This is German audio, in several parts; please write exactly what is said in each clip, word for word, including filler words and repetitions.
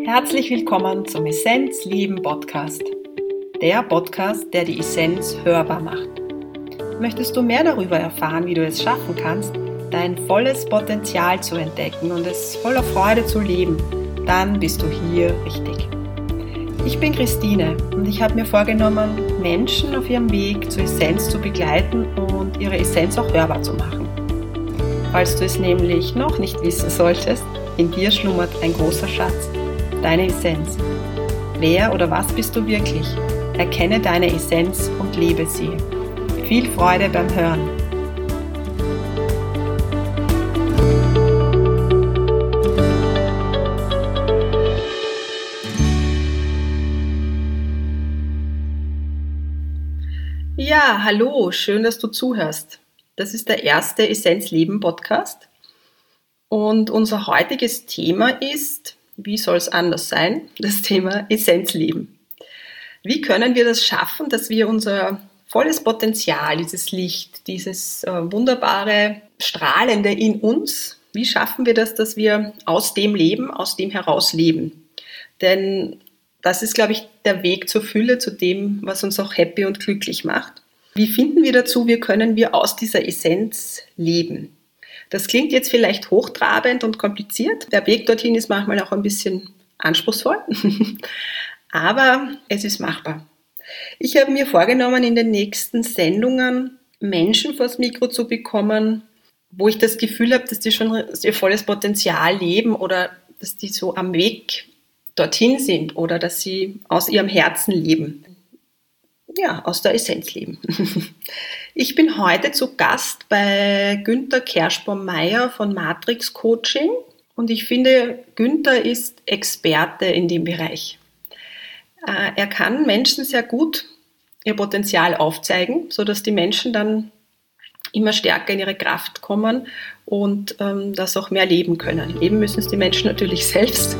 Herzlich willkommen zum Essenz Leben Podcast. Der Podcast, der die Essenz hörbar macht. Möchtest du mehr darüber erfahren, wie du es schaffen kannst, dein volles Potenzial zu entdecken und es voller Freude zu leben, dann bist du hier richtig. Ich bin Christine und ich habe mir vorgenommen, Menschen auf ihrem Weg zur Essenz zu begleiten und ihre Essenz auch hörbar zu machen. Falls du es nämlich noch nicht wissen solltest, in dir schlummert ein großer Schatz, deine Essenz. Wer oder was bist du wirklich? Erkenne deine Essenz und lebe sie. Viel Freude beim Hören. Ja, hallo, schön, dass du zuhörst. Das ist der erste Essenz Leben Podcast und unser heutiges Thema ist, wie soll es anders sein, das Thema Essenz Leben. Wie können wir das schaffen, dass wir unser volles Potenzial, dieses Licht, dieses äh, wunderbare Strahlende in uns, wie schaffen wir das, dass wir aus dem leben, aus dem heraus leben? Denn das ist, glaube ich, der Weg zur Fülle, zu dem, was uns auch happy und glücklich macht. Wie finden wir dazu, wie können wir aus dieser Essenz leben? Das klingt jetzt vielleicht hochtrabend und kompliziert. Der Weg dorthin ist manchmal auch ein bisschen anspruchsvoll, aber es ist machbar. Ich habe mir vorgenommen, in den nächsten Sendungen Menschen vors Mikro zu bekommen, wo ich das Gefühl habe, dass die schon ihr volles Potenzial leben oder dass die so am Weg dorthin sind oder dass sie aus ihrem Herzen leben. Ja, aus der Essenz leben. Ich bin heute zu Gast bei Günther Kerschbaum-Meyer von Matrix Coaching und ich finde, Günther ist Experte in dem Bereich. Er kann Menschen sehr gut ihr Potenzial aufzeigen, sodass die Menschen dann immer stärker in ihre Kraft kommen und ähm, das auch mehr leben können. Leben müssen es die Menschen natürlich selbst.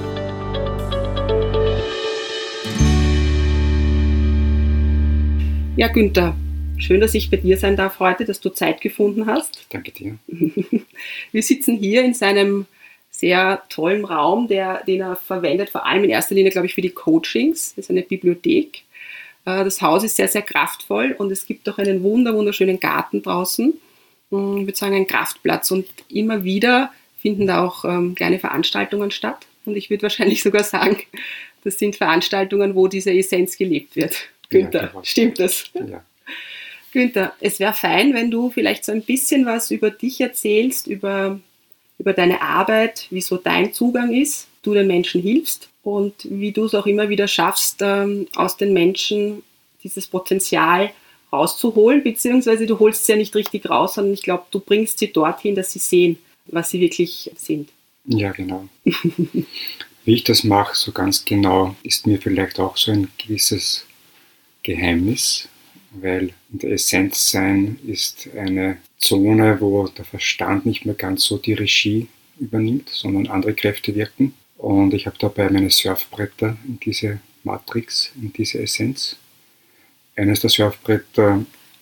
Ja, Günther, schön, dass ich bei dir sein darf heute, dass du Zeit gefunden hast. Danke dir. Wir sitzen hier in seinem sehr tollen Raum, der, den er verwendet, vor allem in erster Linie, glaube ich, für die Coachings. Das ist eine Bibliothek. Das Haus ist sehr, sehr kraftvoll und es gibt auch einen wunder, wunderschönen Garten draußen. Ich würde sagen, ein Kraftplatz und immer wieder finden da auch ähm, kleine Veranstaltungen statt. Und ich würde wahrscheinlich sogar sagen, das sind Veranstaltungen, wo diese Essenz gelebt wird. Günther, ja, stimmt das? Ja. Günther, es wäre fein, wenn du vielleicht so ein bisschen was über dich erzählst, über, über deine Arbeit, wie so dein Zugang ist, du den Menschen hilfst und wie du es auch immer wieder schaffst, ähm, aus den Menschen dieses Potenzial rauszuholen, beziehungsweise du holst sie ja nicht richtig raus, sondern ich glaube, du bringst sie dorthin, dass sie sehen, was sie wirklich sind. Ja, genau. Wie ich das mache, so ganz genau, ist mir vielleicht auch so ein gewisses Geheimnis, weil in der Essenz sein ist eine Zone, wo der Verstand nicht mehr ganz so die Regie übernimmt, sondern andere Kräfte wirken. Und ich habe dabei meine Surfbretter in diese Matrix, in diese Essenz. Eines der Surfbretter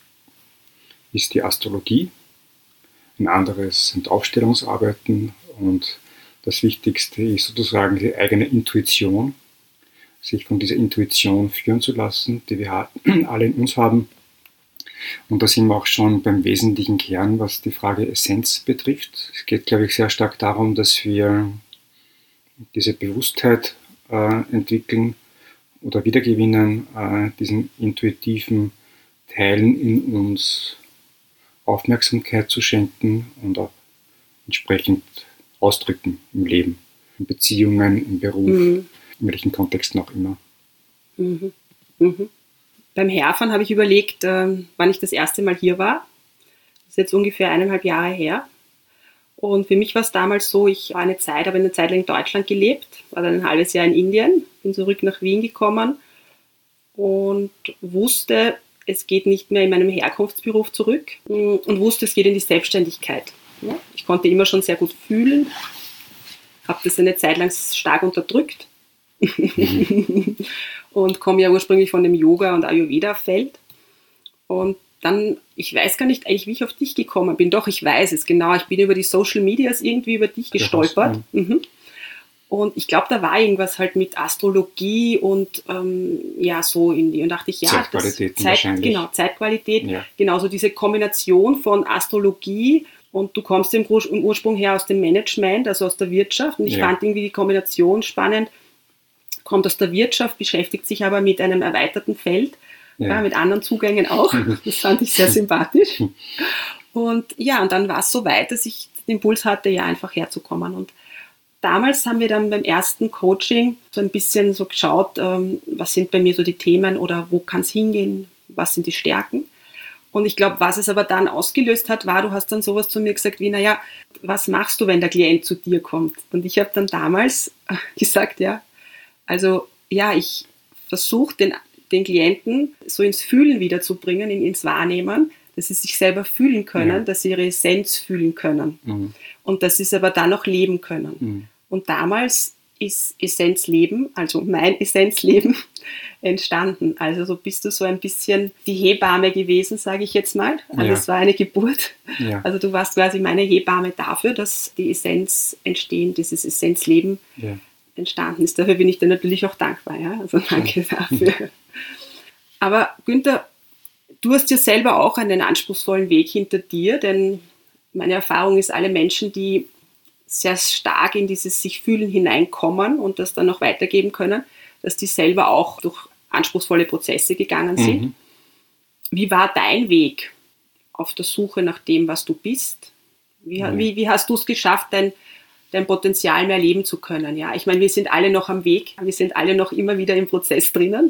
ist die Astrologie, ein anderes sind Aufstellungsarbeiten und das Wichtigste ist sozusagen die eigene Intuition, sich von dieser Intuition führen zu lassen, die wir alle in uns haben. Und da sind wir auch schon beim wesentlichen Kern, was die Frage Essenz betrifft. Es geht, glaube ich, sehr stark darum, dass wir diese Bewusstheit äh, entwickeln oder wiedergewinnen, äh, diesen intuitiven Teilen in uns Aufmerksamkeit zu schenken und auch entsprechend ausdrücken im Leben, in Beziehungen, im Beruf. Mhm. In welchen Kontexten auch immer. Mhm. Mhm. Beim Herfahren habe ich überlegt, äh, wann ich das erste Mal hier war. Das ist jetzt ungefähr eineinhalb Jahre her. Und für mich war es damals so, ich war eine Zeit, habe eine Zeit lang in Deutschland gelebt, war dann ein halbes Jahr in Indien, bin zurück nach Wien gekommen und wusste, es geht nicht mehr in meinem Herkunftsberuf zurück und wusste, es geht in die Selbstständigkeit. Ja? Ich konnte immer schon sehr gut fühlen, habe das eine Zeit lang stark unterdrückt. Und komme ja ursprünglich von dem Yoga- und Ayurveda-Feld. Und dann, ich weiß gar nicht eigentlich, wie ich auf dich gekommen bin. Doch, ich weiß es, genau. Ich bin über die Social Medias irgendwie über dich gestolpert. Mhm. Und ich glaube, da war irgendwas halt mit Astrologie und ähm, ja, so in die. Und dachte ich, ja, Zeitqualitäten das Zeit, wahrscheinlich. Genau, Zeitqualität. Ja. Genauso diese Kombination von Astrologie und du kommst im, Ur- im Ursprung her aus dem Management, also aus der Wirtschaft. Und ich Ja. fand irgendwie die Kombination spannend. Kommt aus der Wirtschaft, beschäftigt sich aber mit einem erweiterten Feld, Ja. ja, mit anderen Zugängen auch. Das fand ich sehr sympathisch. Und ja, und dann war es so weit, dass ich den Impuls hatte, ja, einfach herzukommen. Und damals haben wir dann beim ersten Coaching so ein bisschen so geschaut, ähm, was sind bei mir so die Themen oder wo kann es hingehen, was sind die Stärken. Und ich glaube, was es aber dann ausgelöst hat, war, du hast dann sowas zu mir gesagt wie, naja, was machst du, wenn der Klient zu dir kommt? Und ich habe dann damals gesagt, ja, also ja, ich versuche den, den Klienten so ins Fühlen wiederzubringen, ins Wahrnehmen, dass sie sich selber fühlen können, ja. dass sie ihre Essenz fühlen können. Mhm. Und dass sie es aber dann auch leben können. Mhm. Und damals ist Essenzleben, also mein Essenzleben, entstanden. Also so bist du so ein bisschen die Hebamme gewesen, sage ich jetzt mal. Also es ja. war eine Geburt. Ja. Also du warst quasi meine Hebamme dafür, dass die Essenz entstehen, dieses Essenzleben ja. entstanden ist. Dafür bin ich dir natürlich auch dankbar. Ja? Also danke ja. dafür. Aber Günther, du hast ja selber auch einen anspruchsvollen Weg hinter dir, denn meine Erfahrung ist, alle Menschen, die sehr stark in dieses Sich-Fühlen hineinkommen und das dann noch weitergeben können, dass die selber auch durch anspruchsvolle Prozesse gegangen sind. Mhm. Wie war dein Weg auf der Suche nach dem, was du bist? Wie, mhm. wie, wie hast du es geschafft, dein, dein Potenzial mehr leben zu können? Ja, ich meine, wir sind alle noch am Weg, wir sind alle noch immer wieder im Prozess drinnen,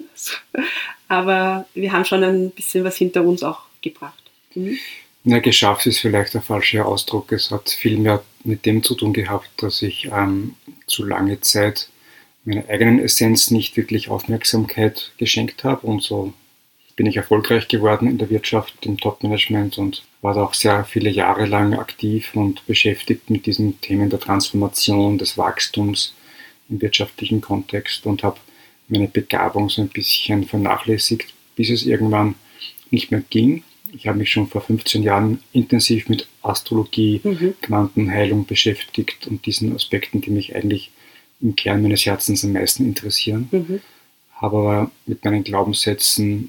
aber wir haben schon ein bisschen was hinter uns auch gebracht. Mhm. Ja, geschafft ist vielleicht der falsche Ausdruck. Es hat viel mehr mit dem zu tun gehabt, dass ich ähm, zu lange Zeit meiner eigenen Essenz nicht wirklich Aufmerksamkeit geschenkt habe. Und so bin ich erfolgreich geworden in der Wirtschaft, im Top-Management und war da auch sehr viele Jahre lang aktiv und beschäftigt mit diesen Themen der Transformation, des Wachstums im wirtschaftlichen Kontext und habe meine Begabung so ein bisschen vernachlässigt, bis es irgendwann nicht mehr ging. Ich habe mich schon vor fünfzehn Jahren intensiv mit Astrologie, mhm. Quantenheilung beschäftigt und diesen Aspekten, die mich eigentlich im Kern meines Herzens am meisten interessieren. Mhm. Habe aber mit meinen Glaubenssätzen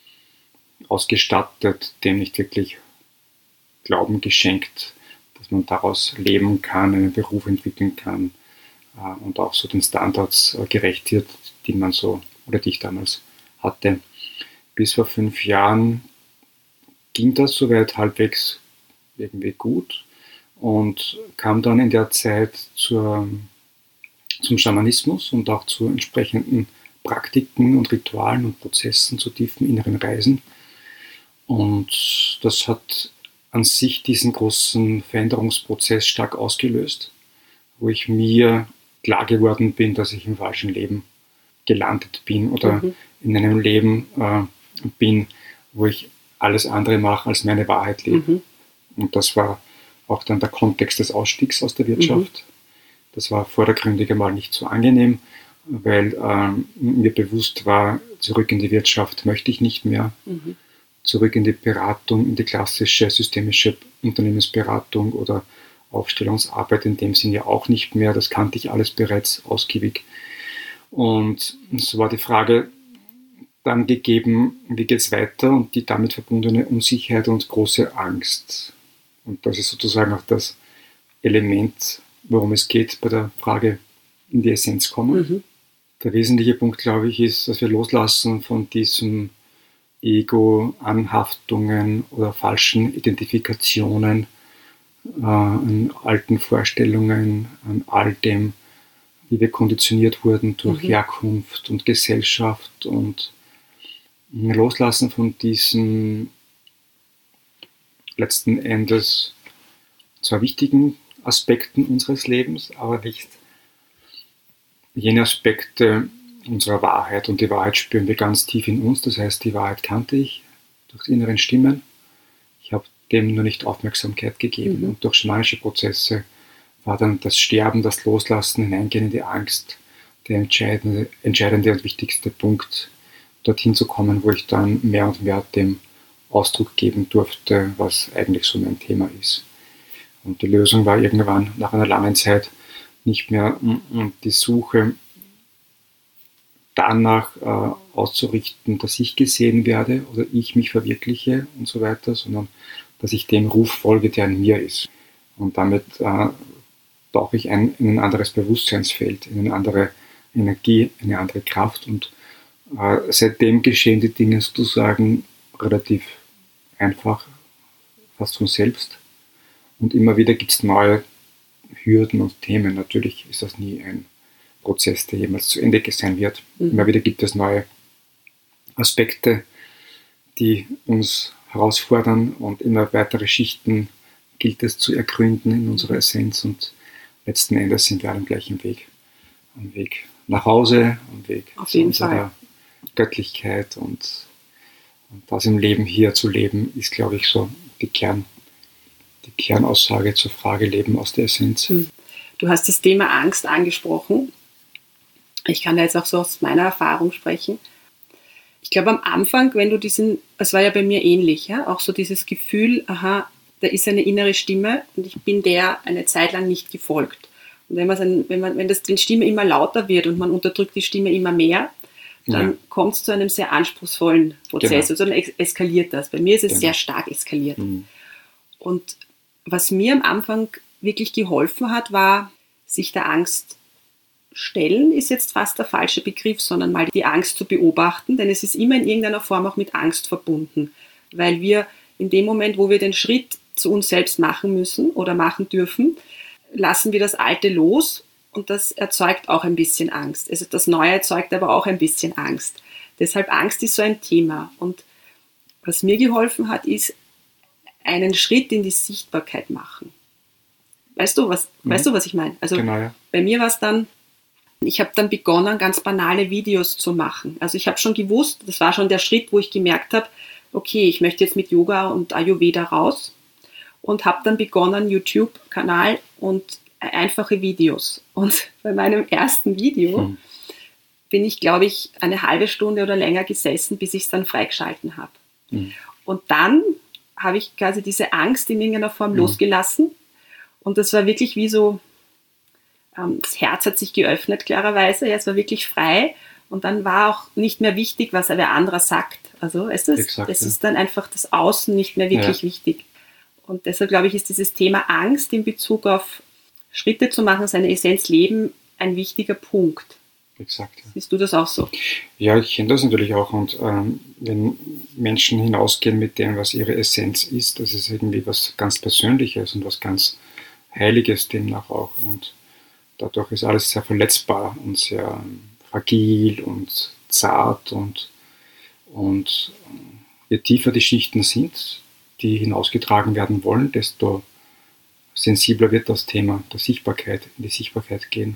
ausgestattet, dem nicht wirklich Glauben geschenkt, dass man daraus leben kann, einen Beruf entwickeln kann äh, und auch so den Standards äh, gerecht wird, die man so oder die ich damals hatte. Bis vor fünf Jahren ging das soweit halbwegs irgendwie gut und kam dann in der Zeit zur, zum Schamanismus und auch zu entsprechenden Praktiken und Ritualen und Prozessen, zu tiefen inneren Reisen. Und das hat an sich diesen großen Veränderungsprozess stark ausgelöst, wo ich mir klar geworden bin, dass ich im falschen Leben gelandet bin oder mhm. in einem Leben äh, bin, wo ich alles andere mache, als meine Wahrheit lebe. Mhm. Und das war auch dann der Kontext des Ausstiegs aus der Wirtschaft. Mhm. Das war vordergründig einmal nicht so angenehm, weil ähm, mir bewusst war, zurück in die Wirtschaft möchte ich nicht mehr. Mhm. Zurück in die Beratung, in die klassische systemische Unternehmensberatung oder Aufstellungsarbeit in dem Sinne auch nicht mehr. Das kannte ich alles bereits ausgiebig. Und so war die Frage dann gegeben, wie geht es weiter und die damit verbundene Unsicherheit und große Angst. Und das ist sozusagen auch das Element, worum es geht bei der Frage in die Essenz kommen. Mhm. Der wesentliche Punkt, glaube ich, ist, dass wir loslassen von diesem Ego, Anhaftungen oder falschen Identifikationen, äh, an alten Vorstellungen, an all dem, wie wir konditioniert wurden durch mhm. Herkunft und Gesellschaft und loslassen von diesen letzten Endes zwar wichtigen Aspekten unseres Lebens, aber nicht jene Aspekte unserer Wahrheit. Und die Wahrheit spüren wir ganz tief in uns. Das heißt, die Wahrheit kannte ich durch die inneren Stimmen. Ich habe dem nur nicht Aufmerksamkeit gegeben. Mhm. Und durch schamanische Prozesse war dann das Sterben, das Loslassen, Hineingehen in die Angst der entscheidende, entscheidende und wichtigste Punkt, dorthin zu kommen, wo ich dann mehr und mehr dem Ausdruck geben durfte, was eigentlich so mein Thema ist. Und die Lösung war irgendwann nach einer langen Zeit, nicht mehr um die Suche danach äh, auszurichten, dass ich gesehen werde oder ich mich verwirkliche und so weiter, sondern dass ich dem Ruf folge, der in mir ist. Und damit äh, tauche ich ein, in ein anderes Bewusstseinsfeld, in eine andere Energie, eine andere Kraft. Und äh, seitdem geschehen die Dinge sozusagen relativ einfach, fast von selbst. Und immer wieder gibt es neue Hürden und Themen. Natürlich ist das nie ein Prozess, der jemals zu Ende sein wird. Mhm. Immer wieder gibt es neue Aspekte, die uns herausfordern, und immer weitere Schichten gilt es zu ergründen in unserer Essenz, und letzten Endes sind wir alle am gleichen Weg. Am Weg nach Hause, am Weg Auf zu jeden unserer Fall. Göttlichkeit, und, und das im Leben hier zu leben, ist, glaube ich, so die, Kern, die Kernaussage zur Frage Leben aus der Essenz. Du hast das Thema Angst angesprochen. Ich kann da jetzt auch so aus meiner Erfahrung sprechen. Ich glaube, am Anfang, wenn du diesen, es war ja bei mir ähnlich, ja, auch so dieses Gefühl, aha, da ist eine innere Stimme und ich bin der eine Zeit lang nicht gefolgt. Und wenn, man, wenn, man, wenn das, die Stimme immer lauter wird und man unterdrückt die Stimme immer mehr, dann ja. kommt es zu einem sehr anspruchsvollen Prozess. Genau. Also dann eskaliert das. Bei mir ist es genau. sehr stark eskaliert. Mhm. Und was mir am Anfang wirklich geholfen hat, war, sich der Angst stellen, ist jetzt fast der falsche Begriff, sondern mal die Angst zu beobachten, denn es ist immer in irgendeiner Form auch mit Angst verbunden, weil wir in dem Moment, wo wir den Schritt zu uns selbst machen müssen oder machen dürfen, lassen wir das Alte los, und das erzeugt auch ein bisschen Angst. Also das Neue erzeugt aber auch ein bisschen Angst. Deshalb Angst ist so ein Thema. Und was mir geholfen hat, ist einen Schritt in die Sichtbarkeit machen. Weißt du, was, mhm. weißt du, was ich meine? Also genau, ja. Bei mir war es dann, ich habe dann begonnen, ganz banale Videos zu machen. Also ich habe schon gewusst, das war schon der Schritt, wo ich gemerkt habe, okay, ich möchte jetzt mit Yoga und Ayurveda raus, und habe dann begonnen, YouTube-Kanal und einfache Videos. Und bei meinem ersten Video hm. bin ich, glaube ich, eine halbe Stunde oder länger gesessen, bis ich es dann freigeschalten habe. Hm. Und dann habe ich quasi diese Angst in irgendeiner Form hm. losgelassen. Und das war wirklich wie so, ähm, das Herz hat sich geöffnet, klarerweise. Ja, es war wirklich frei. Und dann war auch nicht mehr wichtig, was wer anderer sagt. Also es ist, Exakt, es ja. ist dann einfach das Außen nicht mehr wirklich ja. wichtig. Und deshalb, glaube ich, ist dieses Thema Angst in Bezug auf Schritte zu machen, seine Essenz leben, ein wichtiger Punkt. Exakt. Ja. Siehst du das auch so? Ja, ich kenne das natürlich auch. Und ähm, wenn Menschen hinausgehen mit dem, was ihre Essenz ist, das ist irgendwie was ganz Persönliches und was ganz Heiliges demnach auch. Und dadurch ist alles sehr verletzbar und sehr fragil und zart. Und, und je tiefer die Schichten sind, die hinausgetragen werden wollen, desto sensibler wird das Thema der Sichtbarkeit, in die Sichtbarkeit gehen.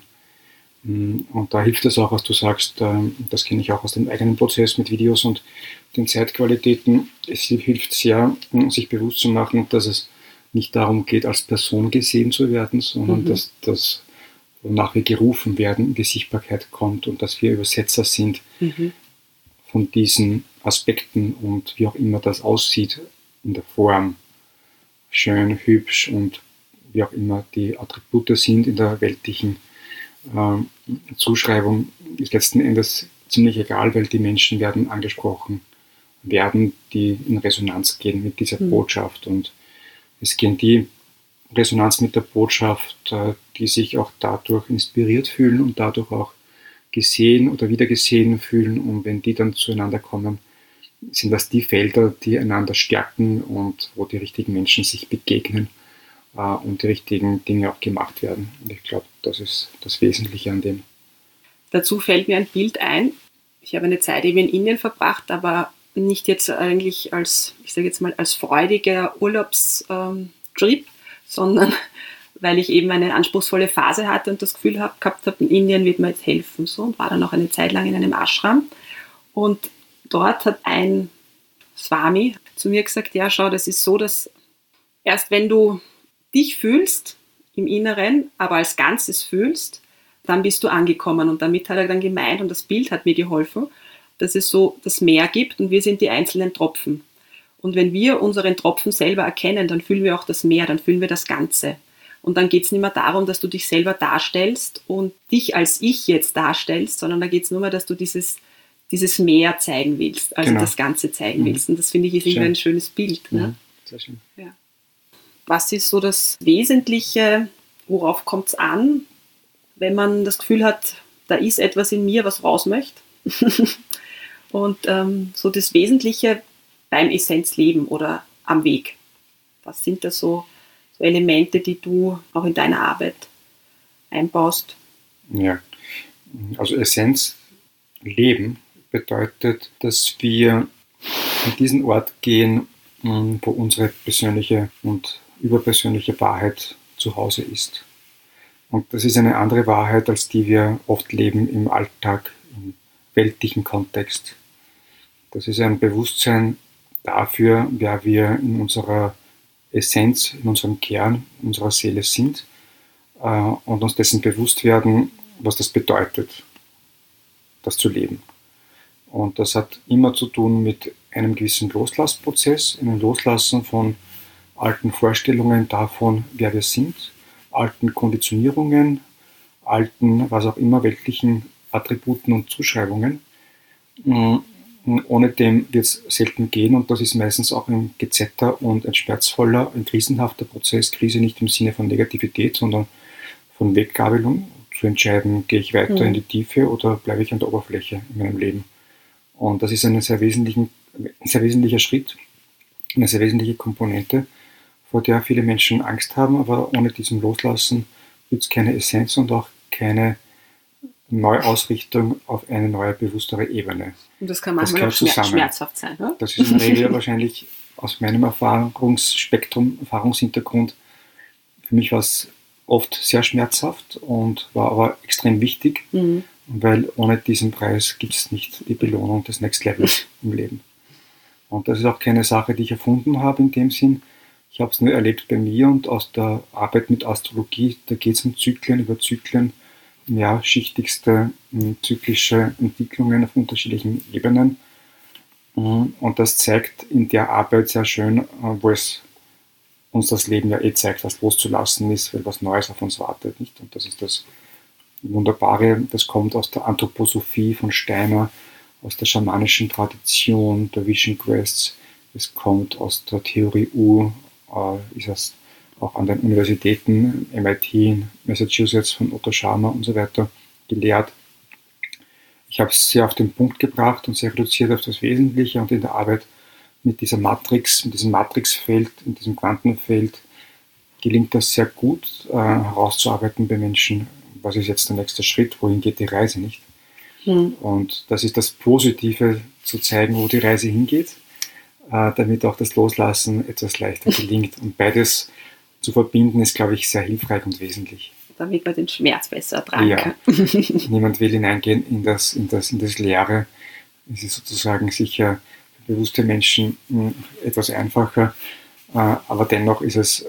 Und da hilft es auch, was du sagst, das kenne ich auch aus dem eigenen Prozess mit Videos und den Zeitqualitäten. Es hilft sehr, sich bewusst zu machen, dass es nicht darum geht, als Person gesehen zu werden, sondern mhm. dass das, wonach wir gerufen werden, in die Sichtbarkeit kommt und dass wir Übersetzer sind mhm. von diesen Aspekten und wie auch immer das aussieht in der Form, schön, hübsch und wie auch immer die Attribute sind in der weltlichen ähm, Zuschreibung, ist letzten Endes ziemlich egal, weil die Menschen werden angesprochen werden, die in Resonanz gehen mit dieser mhm. Botschaft. Und es gehen die Resonanz mit der Botschaft, äh, die sich auch dadurch inspiriert fühlen und dadurch auch gesehen oder wieder gesehen fühlen. Und wenn die dann zueinander kommen, sind das die Felder, die einander stärken und wo die richtigen Menschen sich begegnen äh, und die richtigen Dinge auch gemacht werden. Und ich glaube, das ist das Wesentliche an dem. Dazu fällt mir ein Bild ein. Ich habe eine Zeit eben in Indien verbracht, aber nicht jetzt eigentlich als, ich sage jetzt mal, als freudiger Urlaubstrip, ähm, sondern weil ich eben eine anspruchsvolle Phase hatte und das Gefühl hab, gehabt habe, in Indien wird mir jetzt helfen. So, und war dann auch eine Zeit lang in einem Ashram. Und dort hat ein Swami zu mir gesagt, ja schau, das ist so, dass erst wenn du dich fühlst im Inneren, aber als Ganzes fühlst, dann bist du angekommen. Und damit hat er dann gemeint, und das Bild hat mir geholfen, dass es so das Meer gibt und wir sind die einzelnen Tropfen. Und wenn wir unseren Tropfen selber erkennen, dann fühlen wir auch das Meer, dann fühlen wir das Ganze. Und dann geht es nicht mehr darum, dass du dich selber darstellst und dich als Ich jetzt darstellst, sondern da geht es nur mehr, dass du dieses, dieses Mehr zeigen willst, also Genau. das Ganze zeigen Mhm. willst. Und das finde ich ist irgendwie Schön. ein schönes Bild. Mhm. Ne? Sehr schön. Ja. Was ist so das Wesentliche, worauf kommt es an, wenn man das Gefühl hat, da ist etwas in mir, was raus möchte? Und ähm, so das Wesentliche beim Essenzleben oder am Weg. Was sind da so, so Elemente, die du auch in deiner Arbeit einbaust? Ja, also Essenzleben bedeutet, dass wir an diesen Ort gehen, wo unsere persönliche und überpersönliche Wahrheit zu Hause ist. Und das ist eine andere Wahrheit, als die wir oft leben im Alltag, im weltlichen Kontext. Das ist ein Bewusstsein dafür, wer wir in unserer Essenz, in unserem Kern, in unserer Seele sind äh, und uns dessen bewusst werden, was das bedeutet, das zu leben. Und das hat immer zu tun mit einem gewissen Loslassprozess, einem Loslassen von alten Vorstellungen davon, wer wir sind, alten Konditionierungen, alten, was auch immer, weltlichen Attributen und Zuschreibungen. Ohne dem wird es selten gehen und das ist meistens auch ein gezetter und ein schmerzvoller, ein krisenhafter Prozess. Krise nicht im Sinne von Negativität, sondern von Weggabelung, zu entscheiden, gehe ich weiter mhm. in die Tiefe oder bleibe ich an der Oberfläche in meinem Leben. Und das ist ein sehr, wesentlichen, ein sehr wesentlicher Schritt, eine sehr wesentliche Komponente, vor der viele Menschen Angst haben, aber ohne diesem Loslassen gibt es keine Essenz und auch keine Neuausrichtung auf eine neue, bewusstere Ebene. Und das kann manchmal das auch schmerz- schmerzhaft sein. Ne? Das ist in der Regel wahrscheinlich aus meinem Erfahrungsspektrum, Erfahrungshintergrund, für mich war es oft sehr schmerzhaft und war aber extrem wichtig, mhm. weil ohne diesen Preis gibt es nicht die Belohnung des Next Levels im Leben. Und das ist auch keine Sache, die ich erfunden habe in dem Sinn. Ich habe es nur erlebt bei mir und aus der Arbeit mit Astrologie, da geht es um Zyklen, über Zyklen, ja, schichtigste zyklische Entwicklungen auf unterschiedlichen Ebenen. Und das zeigt in der Arbeit sehr schön, wo es uns das Leben ja eh zeigt, was loszulassen ist, weil was Neues auf uns wartet. Nicht? Und das ist das Wunderbare, das kommt aus der Anthroposophie von Steiner, aus der schamanischen Tradition der Vision Quests, es kommt aus der Theorie U, äh, ist es auch an den Universitäten, M I T in Massachusetts von Otto Scharmer und so weiter gelehrt. Ich habe es sehr auf den Punkt gebracht und sehr reduziert auf das Wesentliche und in der Arbeit mit dieser Matrix, mit diesem Matrixfeld, in diesem Quantenfeld gelingt das sehr gut, äh, herauszuarbeiten bei Menschen, was ist jetzt der nächste Schritt, wohin geht die Reise, nicht? Mhm. Und das ist das Positive, zu zeigen, wo die Reise hingeht, äh, damit auch das Loslassen etwas leichter gelingt. Und beides zu verbinden ist, glaube ich, sehr hilfreich und wesentlich. Damit man den Schmerz besser ertragen ja. kann. Niemand will hineingehen in das, in das, in das Leere. Es ist sozusagen sicher für bewusste Menschen mh, etwas einfacher, äh, aber dennoch ist es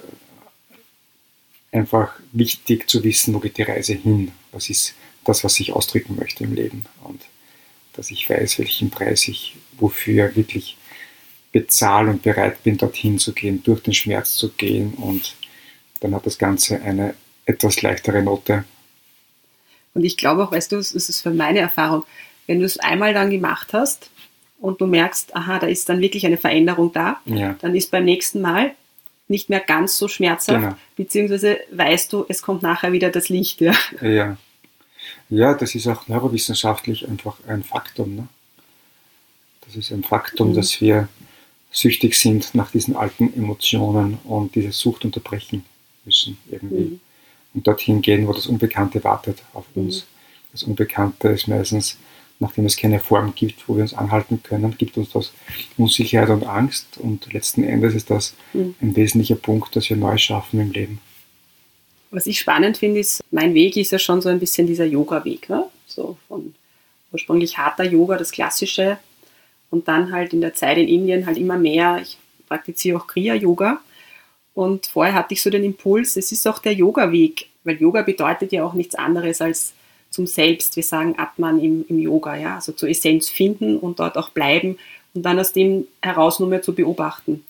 einfach wichtig zu wissen, wo geht die Reise hin. Was ist das, was ich ausdrücken möchte im Leben. Und dass ich weiß, welchen Preis ich wofür wirklich bezahle und bereit bin, dorthin zu gehen, durch den Schmerz zu gehen. Und dann hat das Ganze eine etwas leichtere Note. Und ich glaube auch, weißt du, das ist für meine Erfahrung, wenn du es einmal dann gemacht hast und du merkst, aha, da ist dann wirklich eine Veränderung da, ja. dann ist beim nächsten Mal nicht mehr ganz so schmerzhaft, genau. beziehungsweise weißt du, es kommt nachher wieder das Licht. Ja, ja. ja das ist auch neurowissenschaftlich einfach ein Faktum. Ne? Das ist ein Faktum, mhm. dass wir süchtig sind nach diesen alten Emotionen und diese Sucht unterbrechen müssen irgendwie. Mhm. Und dorthin gehen, wo das Unbekannte wartet auf uns. Mhm. Das Unbekannte ist meistens, nachdem es keine Form gibt, wo wir uns anhalten können, gibt uns das Unsicherheit und Angst. Und letzten Endes ist das mhm. ein wesentlicher Punkt, dass wir neu schaffen im Leben. Was ich spannend finde, ist, mein Weg ist ja schon so ein bisschen dieser Yoga-Weg. Ne? So von ursprünglich harter Yoga, das Klassische. Und dann halt in der Zeit in Indien halt immer mehr. Ich praktiziere auch Kriya-Yoga. Und vorher hatte ich so den Impuls, es ist auch der Yoga-Weg, weil Yoga bedeutet ja auch nichts anderes als zum Selbst. Wir sagen Atman im, im Yoga, ja, also zur Essenz finden und dort auch bleiben und dann aus dem heraus nur mehr zu beobachten.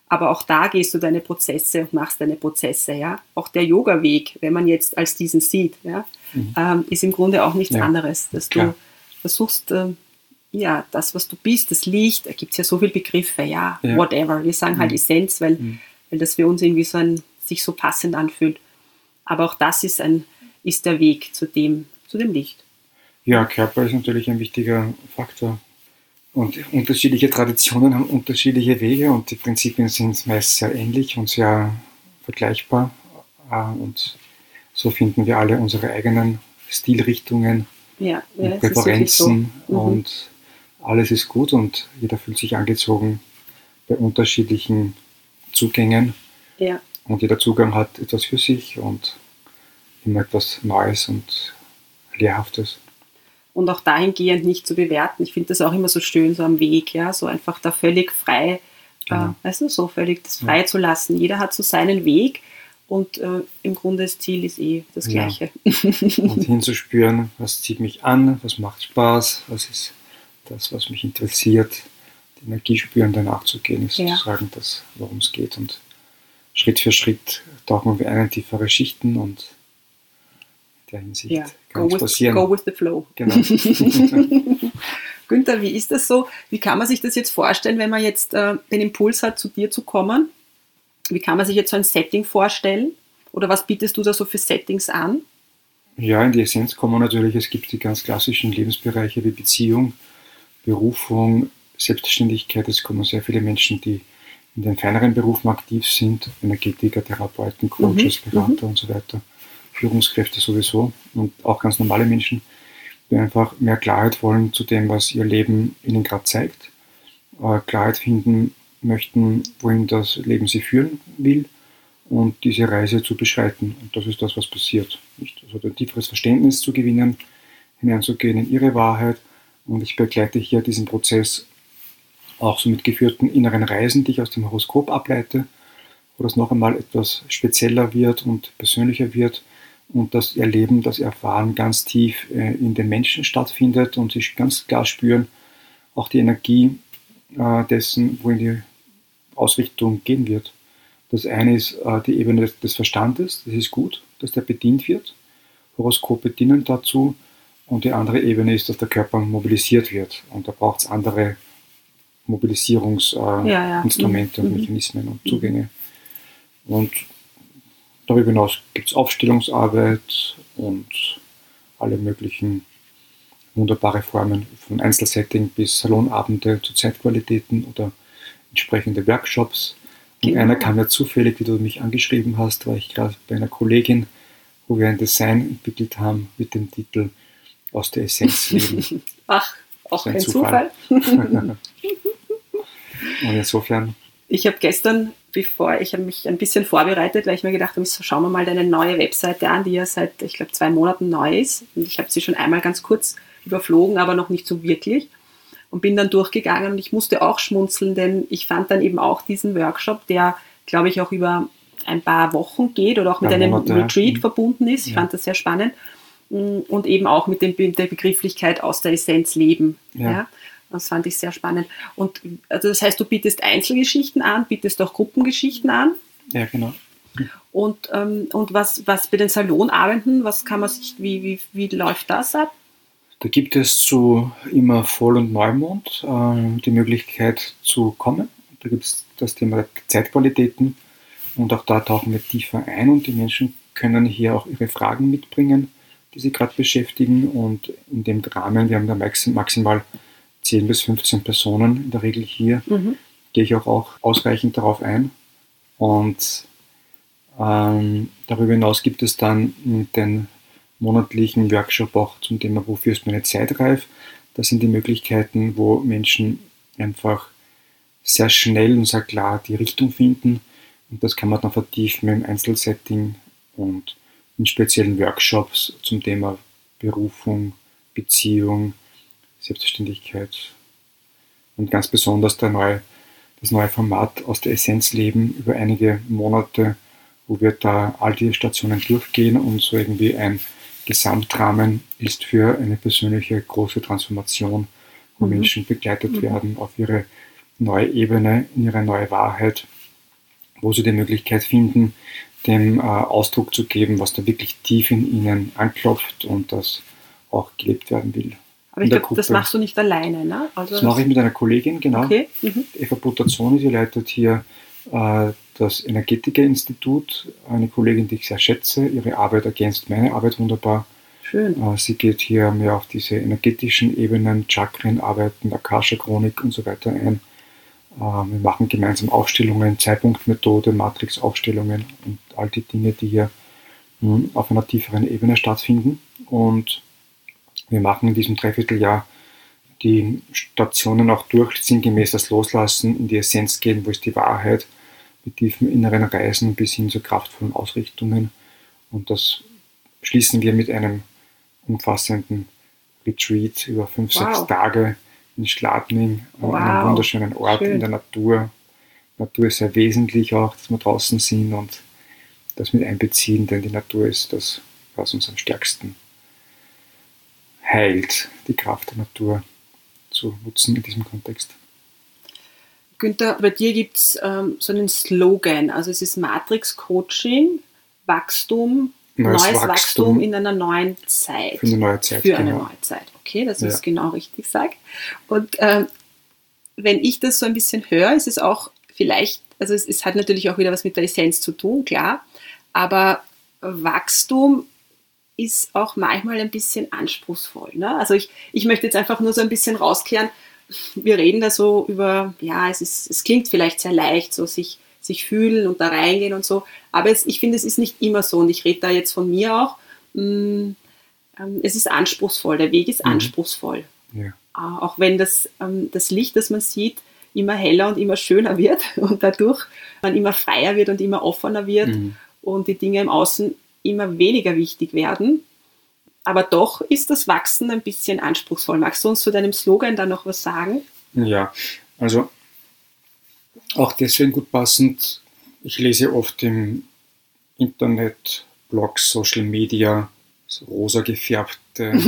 Aber auch da gehst du deine Prozesse und machst deine Prozesse. Ja? Auch der Yoga-Weg, wenn man jetzt als diesen sieht, ja, mhm. ähm, ist im Grunde auch nichts ja. anderes. Dass Klar. du versuchst, ähm, ja, das, was du bist, das Licht, da gibt es ja so viele Begriffe, ja, ja, whatever. Wir sagen halt mhm. Essenz, weil, mhm. weil das für uns irgendwie so ein, sich so passend anfühlt. Aber auch das ist, ein, ist der Weg zu dem, zu dem Licht. Ja, Körper ist natürlich ein wichtiger Faktor. Und unterschiedliche Traditionen haben unterschiedliche Wege und die Prinzipien sind meist sehr ähnlich und sehr vergleichbar. Und so finden wir alle unsere eigenen Stilrichtungen ja, ja, und Präferenzen so. mhm. und alles ist gut und jeder fühlt sich angezogen bei unterschiedlichen Zugängen. Ja. Und jeder Zugang hat etwas für sich und immer etwas Neues und Lehrhaftes. Und auch dahingehend nicht zu bewerten. Ich finde das auch immer so schön, so am Weg, ja, so einfach da völlig frei, genau. äh, weißt du, so völlig das frei ja. zu lassen. Jeder hat so seinen Weg und äh, im Grunde das Ziel ist eh das Gleiche. Ja. Und hinzuspüren, was zieht mich an, was macht Spaß, was ist das, was mich interessiert. Die Energie spüren, danach zu gehen, ist ja. sozusagen das, worum es geht. Und Schritt für Schritt tauchen wir ein in tiefere Schichten und in der Hinsicht ja. kann go nichts with, passieren. Go with the flow. Genau. Günther, wie ist das so? Wie kann man sich das jetzt vorstellen, wenn man jetzt äh, den Impuls hat, zu dir zu kommen? Wie kann man sich jetzt so ein Setting vorstellen? Oder was bietest du da so für Settings an? Ja, in die Essenz kommen natürlich, es gibt die ganz klassischen Lebensbereiche wie Beziehung, Berufung, Selbstständigkeit. Es kommen sehr viele Menschen, die in den feineren Berufen aktiv sind, Energetiker, Therapeuten, Coaches, mhm. Berater mhm. und so weiter, Führungskräfte sowieso und auch ganz normale Menschen, die einfach mehr Klarheit wollen zu dem, was ihr Leben ihnen gerade zeigt, äh, Klarheit finden möchten, wohin das Leben sie führen will und diese Reise zu beschreiten. Und das ist das, was passiert. Nicht? Also ein tieferes Verständnis zu gewinnen, hineinzugehen in ihre Wahrheit. Und ich begleite hier diesen Prozess auch so mit geführten inneren Reisen, die ich aus dem Horoskop ableite, wo das noch einmal etwas spezieller wird und persönlicher wird und das Erleben, das Erfahren ganz tief äh, in den Menschen stattfindet und sie ganz klar spüren, auch die Energie äh, dessen, wohin die Ausrichtung gehen wird. Das eine ist äh, die Ebene des Verstandes, das ist gut, dass der bedient wird. Horoskope dienen dazu. Und die andere Ebene ist, dass der Körper mobilisiert wird. Und da braucht es andere Mobilisierungsinstrumente äh, ja, ja. und mhm. Mechanismen und Zugänge. Und darüber hinaus gibt es Aufstellungsarbeit und alle möglichen wunderbare Formen von Einzelsetting bis Salonabende zu Zeitqualitäten oder entsprechende Workshops. Und genau. einer kam ja zufällig, wie du mich angeschrieben hast, war ich gerade bei einer Kollegin, wo wir ein Design entwickelt haben mit dem Titel Aus der Essenz leben. Ach, auch kein Zufall. Zufall. Und insofern. Ich habe gestern, bevor, ich habe mich ein bisschen vorbereitet, weil ich mir gedacht habe, schauen wir mal deine neue Webseite an, die ja seit, ich glaube, zwei Monaten neu ist. Und ich habe sie schon einmal ganz kurz überflogen, aber noch nicht so wirklich. Und bin dann durchgegangen und ich musste auch schmunzeln, denn ich fand dann eben auch diesen Workshop, der, glaube ich, auch über ein paar Wochen geht oder auch mit einem Monate, Retreat ja. verbunden ist. Ich ja. fand das sehr spannend. Und eben auch mit dem, der Begrifflichkeit aus der Essenz leben. Ja. Ja, das fand ich sehr spannend. Und also das heißt, du bietest Einzelgeschichten an, bietest auch Gruppengeschichten an. Ja, genau. Und, ähm, und was, was bei den Salonabenden, was kann man sich, wie, wie, wie läuft das ab? Da gibt es zu immer Voll- und Neumond äh, die Möglichkeit zu kommen. Da gibt es das Thema der Zeitqualitäten und auch da tauchen wir tiefer ein und die Menschen können hier auch ihre Fragen mitbringen, die sie gerade beschäftigen und in dem Rahmen, wir haben da maximal zehn bis fünfzehn Personen in der Regel hier, mhm. gehe ich auch, auch ausreichend darauf ein und ähm, darüber hinaus gibt es dann den monatlichen Workshop auch zum Thema Wofür ist meine Zeit reif. Das sind die Möglichkeiten, wo Menschen einfach sehr schnell und sehr klar die Richtung finden und das kann man dann vertiefen im Einzelsetting und in speziellen Workshops zum Thema Berufung, Beziehung, Selbstständigkeit und ganz besonders der neue, das neue Format aus der Essenz leben über einige Monate, wo wir da all die Stationen durchgehen und so irgendwie ein Gesamtrahmen ist für eine persönliche große Transformation, wo mhm. Menschen begleitet mhm. werden auf ihre neue Ebene, in ihre neue Wahrheit wo sie die Möglichkeit finden, dem äh, Ausdruck zu geben, was da wirklich tief in ihnen anklopft und das auch gelebt werden will. Aber ich glaube, das machst du nicht alleine, ne? Also das mache ich mit einer Kollegin, genau. Okay. Mhm. Eva Buttazzoni, die leitet hier äh, das Energetiker-Institut, eine Kollegin, die ich sehr schätze. Ihre Arbeit ergänzt meine Arbeit wunderbar. Schön. Äh, sie geht hier mehr auf diese energetischen Ebenen, Chakren, Arbeiten, Akasha-Chronik und so weiter ein. Äh, wir machen gemeinsam Aufstellungen, Zeitpunktmethode, Matrix-Aufstellungen und all die Dinge, die hier mh, auf einer tieferen Ebene stattfinden. Und wir machen in diesem Dreivierteljahr die Stationen auch durch, sinngemäß das Loslassen, in die Essenz gehen, wo ist die Wahrheit, mit tiefen inneren Reisen bis hin zu kraftvollen Ausrichtungen. Und das schließen wir mit einem umfassenden Retreat über fünf, wow. sechs Tage in Schladming, wow. an einem wunderschönen Ort Schön. In der Natur. Natur ist sehr wesentlich auch, dass wir draußen sind und das mit einbeziehen, denn die Natur ist das, was uns am stärksten heilt, die Kraft der Natur zu nutzen in diesem Kontext. Günther, bei dir gibt es ähm, so einen Slogan, also es ist Matrix Coaching, Wachstum, neues, neues Wachstum, Wachstum in einer neuen Zeit. Für eine neue Zeit, Für genau. eine neue Zeit, okay, dass ich es ja. genau richtig sage. Und ähm, wenn ich das so ein bisschen höre, ist es auch vielleicht, also es, es hat natürlich auch wieder was mit der Essenz zu tun, klar, aber Wachstum ist auch manchmal ein bisschen anspruchsvoll. Ne? Also ich, ich möchte jetzt einfach nur so ein bisschen rauskehren, wir reden da so über, ja, es, ist, es klingt vielleicht sehr leicht, so sich, sich fühlen und da reingehen und so, aber es, ich finde, es ist nicht immer so und ich rede da jetzt von mir auch, mh, ähm, es ist anspruchsvoll, der Weg ist mhm. anspruchsvoll. Ja. Äh, auch wenn das, ähm, das Licht, das man sieht, immer heller und immer schöner wird und dadurch man immer freier wird und immer offener wird mhm. und die Dinge im Außen immer weniger wichtig werden. Aber doch ist das Wachsen ein bisschen anspruchsvoll. Magst du uns zu deinem Slogan da noch was sagen? Ja, also auch deswegen gut passend. Ich lese oft im Internet, Blogs, Social Media, so rosa gefärbte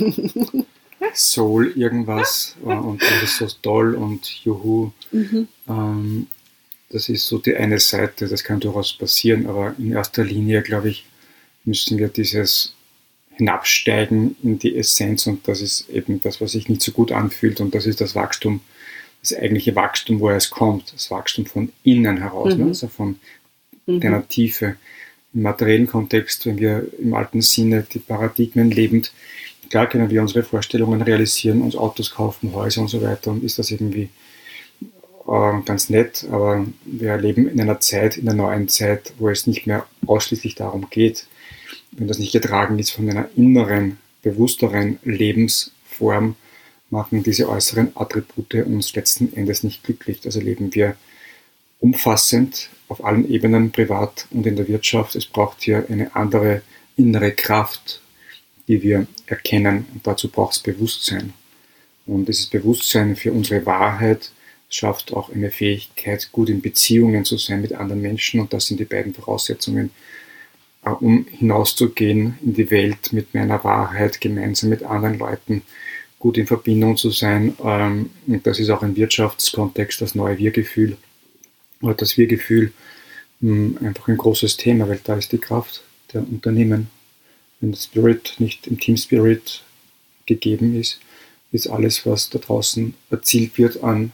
Soul irgendwas und das ist so toll und juhu. Mhm. Ähm, das ist so die eine Seite, das kann durchaus passieren, aber in erster Linie, glaube ich, müssen wir dieses hinabsteigen in die Essenz und das ist eben das, was sich nicht so gut anfühlt und das ist das Wachstum, das eigentliche Wachstum, woher es kommt, das Wachstum von innen heraus, mhm. ne? Also von mhm. deiner Tiefe. Im materiellen Kontext, wenn wir im alten Sinne die Paradigmen lebend, klar können wir unsere Vorstellungen realisieren, uns Autos kaufen, Häuser und so weiter und ist das irgendwie äh, ganz nett, aber wir leben in einer Zeit, in einer neuen Zeit, wo es nicht mehr ausschließlich darum geht, wenn das nicht getragen ist von einer inneren, bewussteren Lebensform, machen diese äußeren Attribute uns letzten Endes nicht glücklich. Also leben wir umfassend auf allen Ebenen, privat und in der Wirtschaft. Es braucht hier eine andere innere Kraft, die wir erkennen. Und dazu braucht es Bewusstsein. Und dieses Bewusstsein für unsere Wahrheit schafft auch eine Fähigkeit, gut in Beziehungen zu sein mit anderen Menschen. Und das sind die beiden Voraussetzungen, um hinauszugehen in die Welt mit meiner Wahrheit, gemeinsam mit anderen Leuten gut in Verbindung zu sein. Und das ist auch im Wirtschaftskontext das neue Wir-Gefühl, oder das Wir-Gefühl einfach ein großes Thema, weil da ist die Kraft der Unternehmen. Wenn der Spirit nicht im Team Spirit gegeben ist, ist alles, was da draußen erzielt wird an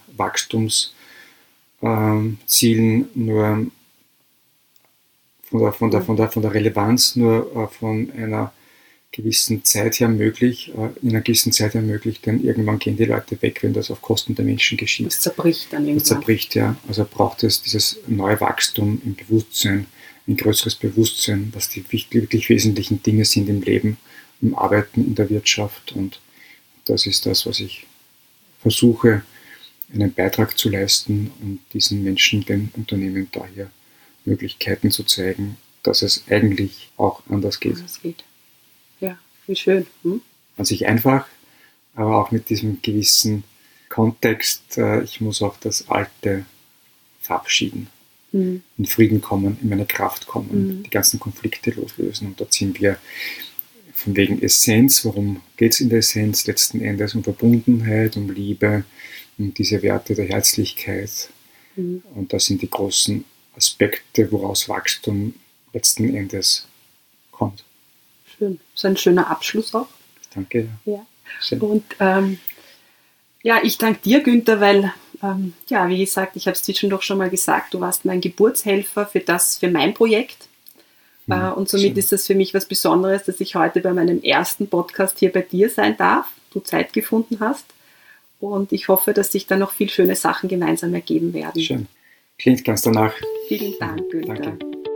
Wachstumszielen, nur Von der, von, der, von, der, von der Relevanz nur äh, von einer gewissen Zeit her möglich, äh, in einer gewissen Zeit her möglich, denn irgendwann gehen die Leute weg, wenn das auf Kosten der Menschen geschieht. Das zerbricht dann irgendwann. Das zerbricht, ja. Also braucht es dieses neue Wachstum im Bewusstsein, ein größeres Bewusstsein, was die wirklich wesentlichen Dinge sind im Leben, im Arbeiten, in der Wirtschaft und das ist das, was ich versuche, einen Beitrag zu leisten und diesen Menschen, den Unternehmen daher Möglichkeiten zu zeigen, dass es eigentlich auch anders geht. Anders geht. Ja, wie schön. Hm? An sich einfach, aber auch mit diesem gewissen Kontext, äh, ich muss auch das Alte verabschieden, hm. in Frieden kommen, in meine Kraft kommen, hm. die ganzen Konflikte loslösen. Und da ziehen wir von wegen Essenz, worum geht es in der Essenz letzten Endes, um Verbundenheit, um Liebe, um diese Werte der Herzlichkeit. Hm. Und das sind die großen Aspekte, woraus Wachstum letzten Endes kommt. Schön. So ein schöner Abschluss auch. Danke. Ja. Schön. Und ähm, ja, ich danke dir, Günther, weil, ähm, ja, wie gesagt, ich habe es zwischendurch schon mal gesagt, du warst mein Geburtshelfer für das, für mein Projekt. Mhm. Äh, und somit Schön. ist das für mich was Besonderes, dass ich heute bei meinem ersten Podcast hier bei dir sein darf, du Zeit gefunden hast. Und ich hoffe, dass sich da noch viel schöne Sachen gemeinsam ergeben werden. Schön. Klingt ganz danach. Vielen Dank, Günther. Danke.